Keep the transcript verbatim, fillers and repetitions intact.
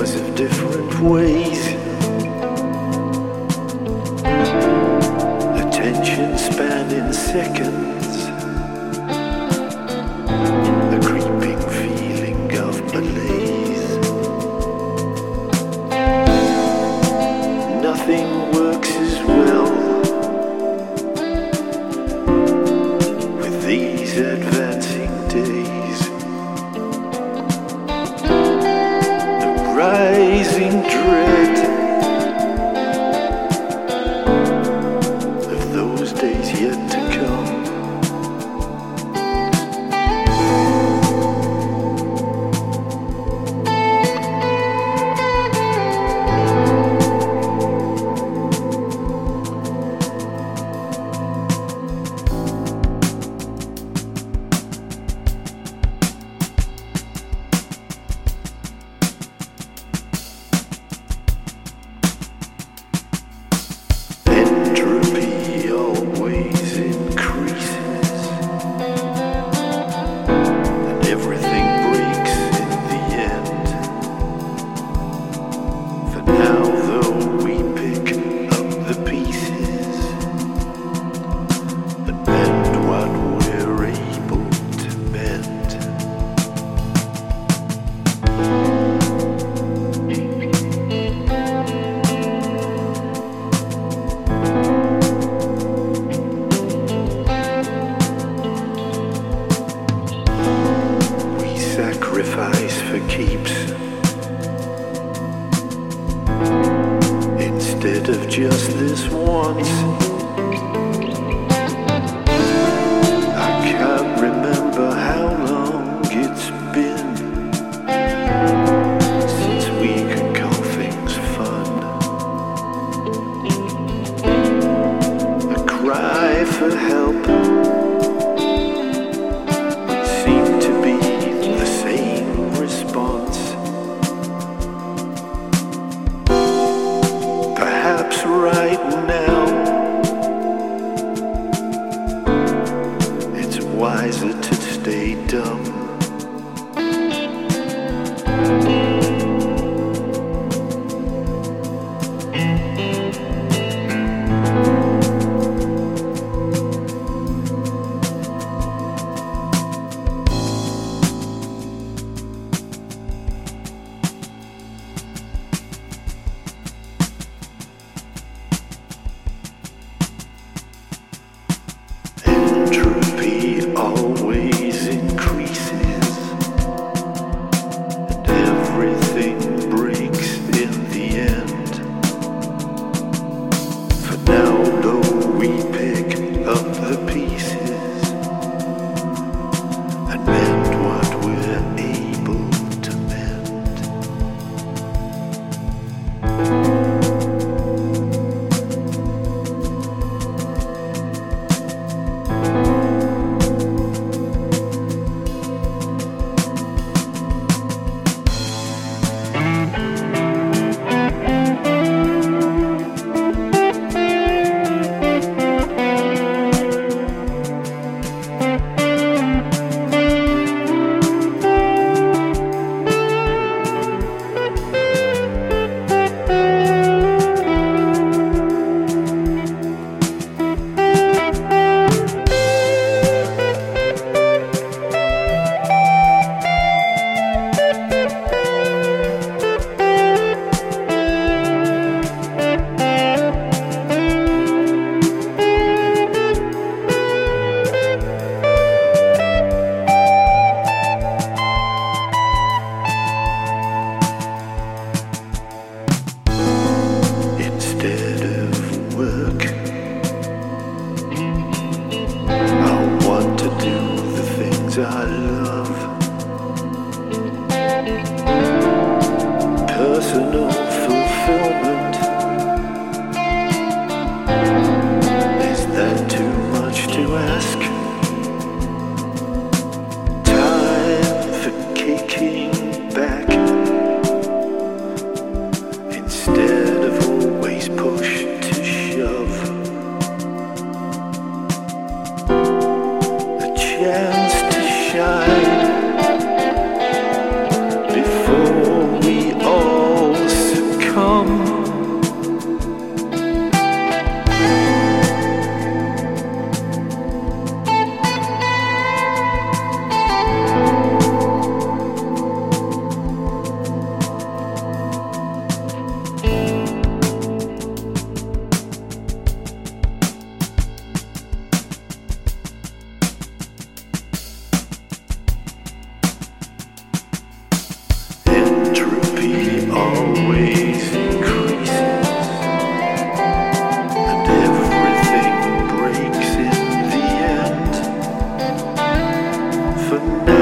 of different ways. Attention span in seconds. A creeping feeling of malaise. Nothing works as well with these advancing days. Rising dread of those days yet to come. Sacrifice for keeps instead of just this once. I can't remember how long it's been since we could call things fun. A cry for help seemed to be response. Perhaps right now it's wiser to stay dumb. Entropy always increases, and everything breaks in the end. For now, though, we pick up the pieces and mend what we're able to mend. Instead of work, I want to do the things I love. Personal fulfillment, is that too much to ask? Time for kicking back instead of always push to shove. A chance to shine before we all I